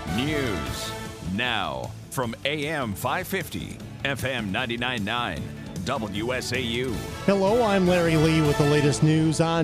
News now from AM 550, FM 99.9, WSAU. Hello, I'm Larry Lee with the latest news on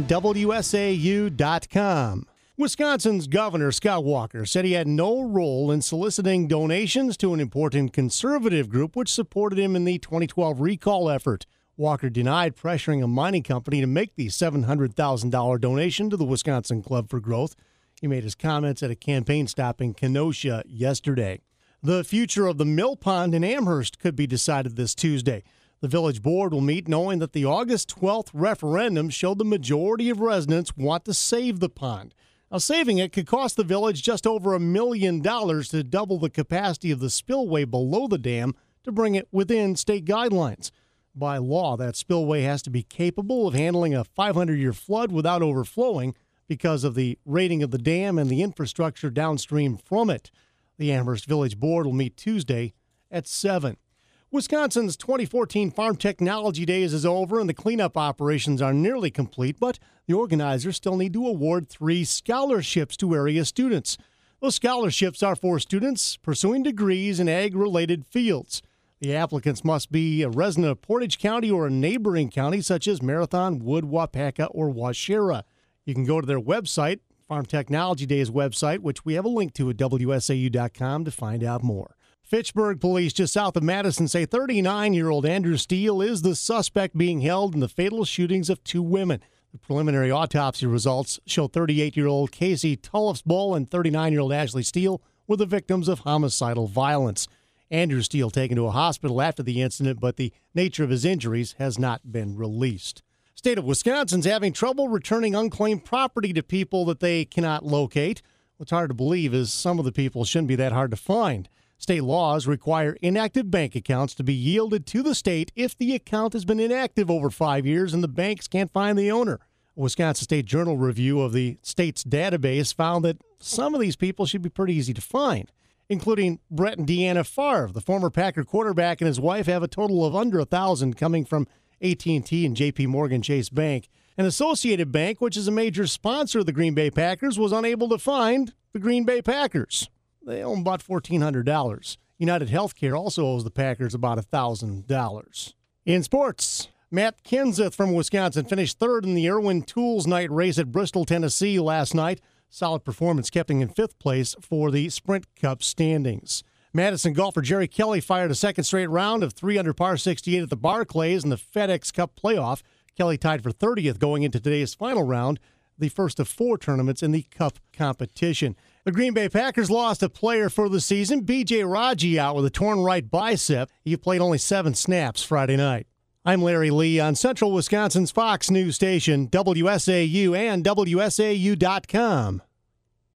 WSAU.com. Wisconsin's Governor Scott Walker said he had no role in soliciting donations to an important conservative group which supported him in the 2012 recall effort. Walker denied pressuring a mining company to make the $700,000 donation to the Wisconsin Club for Growth. He made his comments at a campaign stop in Kenosha yesterday. The future of the mill pond in Amherst could be decided this Tuesday. The village board will meet knowing that the August 12th referendum showed the majority of residents want to save the pond. Now, saving it could cost the village just over $1 million to double the capacity of the spillway below the dam to bring it within state guidelines. By law, that spillway has to be capable of handling a 500-year flood without overflowing because of the rating of the dam and the infrastructure downstream from it. The Amherst Village Board will meet Tuesday at 7. Wisconsin's 2014 Farm Technology Days is over and the cleanup operations are nearly complete, but the organizers still need to award 3 scholarships to area students. Those scholarships are for students pursuing degrees in ag-related fields. The applicants must be a resident of Portage County or a neighboring county such as Marathon, Wood, Waupaca, or Waushara. You can go to their website, Farm Technology Days website, which we have a link to at WSAU.com to find out more. Fitchburg police just south of Madison say 39-year-old Andrew Steele is the suspect being held in the fatal shootings of 2 women. The preliminary autopsy results show 38-year-old Casey Tullifsbull and 39-year-old Ashley Steele were the victims of homicidal violence. Andrew Steele taken to a hospital after the incident, but the nature of his injuries has not been released. State of Wisconsin's having trouble returning unclaimed property to people that they cannot locate. What's hard to believe is some of the people shouldn't be that hard to find. State laws require inactive bank accounts to be yielded to the state if the account has been inactive over 5 years and the banks can't find the owner. A Wisconsin State Journal review of the state's database found that some of these people should be pretty easy to find, including Brett and Deanna Favre. The former Packer quarterback and his wife have a total of under 1,000 coming from AT&T and JP Morgan Chase Bank. An Associated Bank, which is a major sponsor of the Green Bay Packers, was unable to find the Green Bay Packers. They owe them about $1,400. United Healthcare also owes the Packers about $1,000. In sports, Matt Kenseth from Wisconsin finished third in the Irwin Tools Night race at Bristol, Tennessee last night. Solid performance kept him in 5th place for the Sprint Cup standings. Madison golfer Jerry Kelly fired a second straight round of 3 under par 68 at the Barclays in the FedEx Cup playoff. Kelly tied for 30th going into today's final round, the first of 4 tournaments in the Cup competition. The Green Bay Packers lost a player for the season, B.J. Raji, out with a torn right bicep. He played only 7 snaps Friday night. I'm Larry Lee on Central Wisconsin's Fox News Station, WSAU and WSAU.com.